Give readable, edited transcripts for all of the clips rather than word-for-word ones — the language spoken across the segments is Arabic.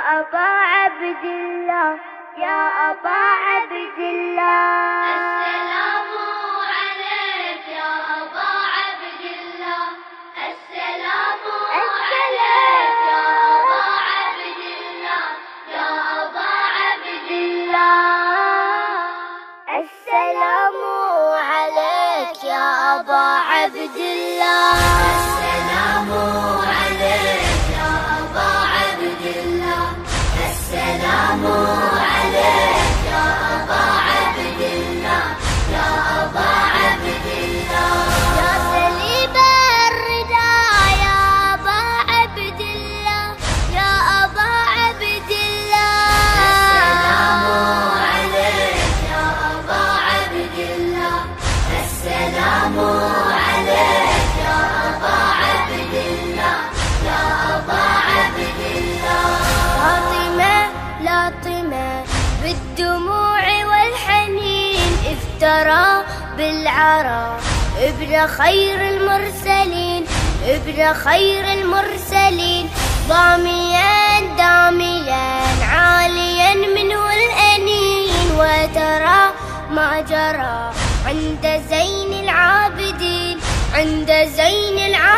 أبا عبد الله يا أبا عبد الله. السلام عليك يا أبا عبد الله. السلام عليك يا أبا عبد الله. يا أبا عبد الله. السلام عليك يا أبا عبد الله. السلام عليك يا أبا عبد الله. السلام عليك يا أبا عبد الله. يا أبا عبد الله. يا سليب الردى يا أبا عبد الله يا أبا عبد الله. السلام عليك يا أبا عبد الله. السلام عليك يا أبا عبد الله. يا أبا عبد الله. لاطمة بالدموع والحنين افترى بالعرى ابن خير المرسلين ابن خير المرسلين. داميا عاليا منه الأنين وترى ما جرى عند زين العابدين عند زين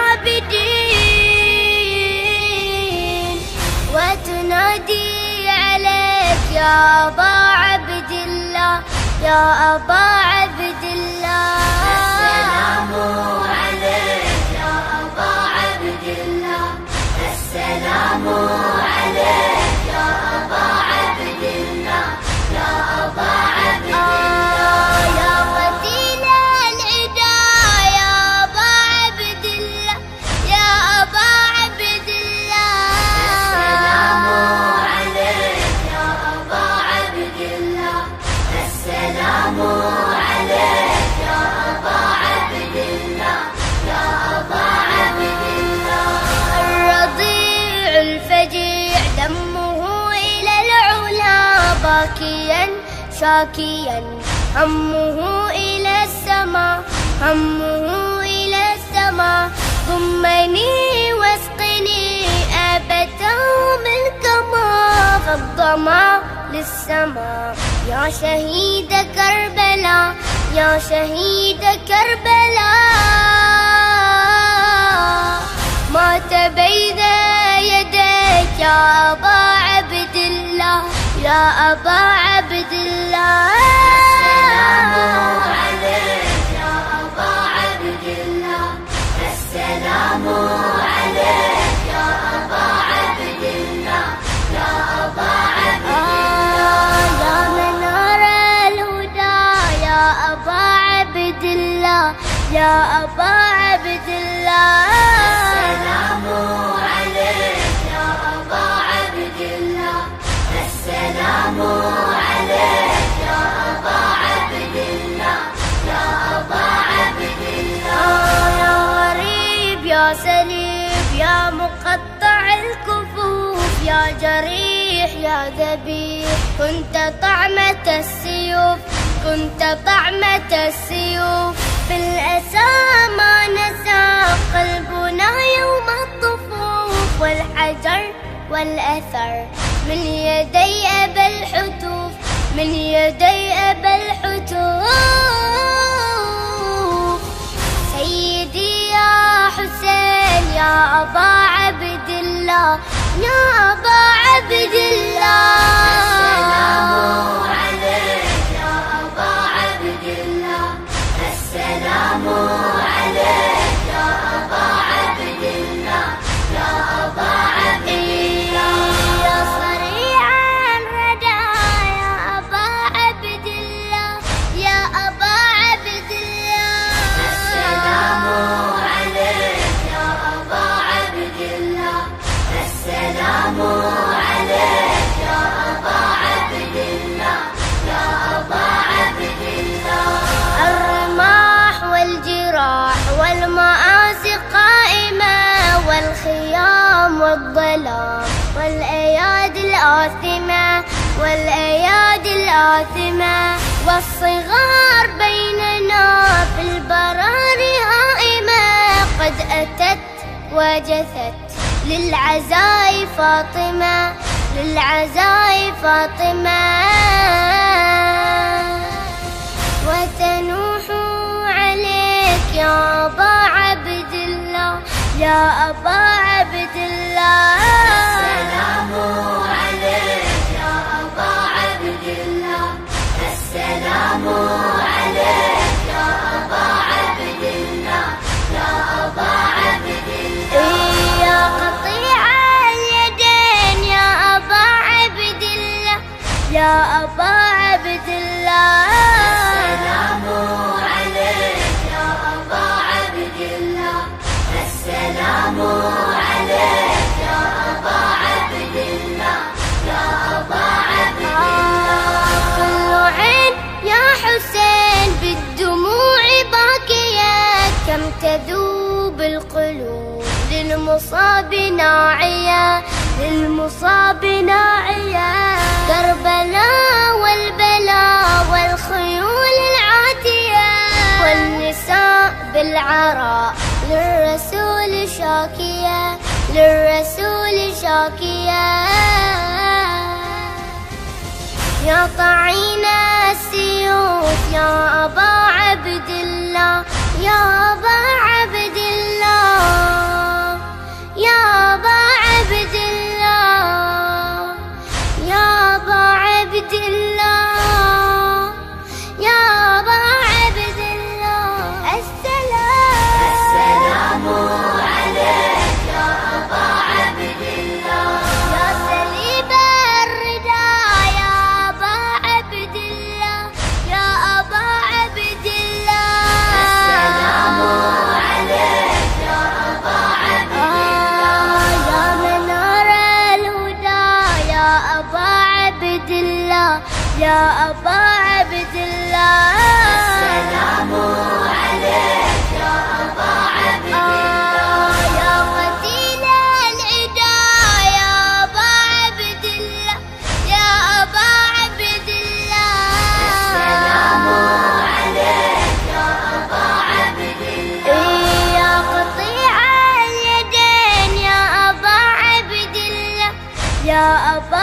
العابدين. وتنادي عليك يا أبا عبد الله يا أبا عبد الله. السلام عليك يا أبا عبد الله. السلام عليك يا أبا عبد الله. يا أبا عبد الله. يا قتيل العدا يا أبا عبد الله يا أبا عبد الله. السلام عليك يا أبا عبد الله. السلام عليك يا أبا عبد الله. يا أبا عبد الله. الرضيع الفجيع دمه إلى العلا باكيا شاكيا همه إلى السماء همه إلى السماء. ضمني واسقني أبدا من كما فالظما للسماء. يا شهيد كربلاء يا شهيد كربلاء. مات بين يديك يا أبا عبد الله يا أبا عبد الله. السلام عليك يا أبا عبد الله. السلام عليك يا أبا عبد الله. يا أبا عبد الله. يا منار الهدى يا أبا عبد الله يا أبا عبد الله. السلام عليك يا أبا عبد الله. السلام عليك يا أبا عبد الله. يا أبا عبد الله. يا غريب يا سليب يا مقطع الكفوف يا جريح يا ذبيح كنت طعمة السيوف كنت طعمة السيوف. بالأسى ما نسى قلبنا يوم الطفوف والحجر والأثر من يدي أبا الحتوف من يدي أبا الحتوف. سيدي يا حسين يا أبا عبد الله يا أبا عبد الله. السلام عليك يا أبا عبد الله. السلام عليك يا أبا عبد الله. يا أبا عبد الله. يا صريع الردى يا أبا عبد الله يا أبا عبد الله. السلام عليك يا أبا عبد الله. السلام عليك يا أبا عبد الله. يا أبا عبد الله. الرماح والجراح والمآسي قائمة والخيام والظلام والأيادي الآثمة والأيادي الآثمة. والصغار بيننا في البرار هائمة قد أتت وجثت للعزاء فاطمة للعزاء فاطمة، وتنوح عليك يا أبا عبد الله، يا أبا عبد الله. السلام عليك يا أبا عبد الله، السلام عليك يا أبا عبد الله، يا أبا عبد الله. يا قطيع اليدين يا أبا عبد الله، يا أبا عبد الله. السلام عليك يا أبا عبد الله، السلام عليك يا أبا عبد الله، يا أبا عبد الله. كل عين يا حسين بالدموع باكية، كم تذوب القلوب للمصاب ناعية، للمصاب ناعية. كربلاء والبلاء والخيول العاتية، والنساء بالعراء للرسول شاكية، للرسول شاكية. يا طعين السيوف يا أبا عبد الله، يا أبا عبد الله، يا أبا عبد الله، يا أبا عبد الله، يا أبا عبد الله. السلام عليك يا أبا عبد الله، يا سليب الردى يا أبا عبد الله، يا أبا عبد الله. السلام عليك يا أبا عبد الله، يا منار الهدى يا أبا عبد الله، يا أبا عبد الله. السلام عليك يا أبا عبد الله، يا قتيل العدا يا أبا عبد الله، يا أبا عبد الله. السلام عليك يا أبا عبد الله. يا قطيع اليدين يا أبا عبد الله، يا أبا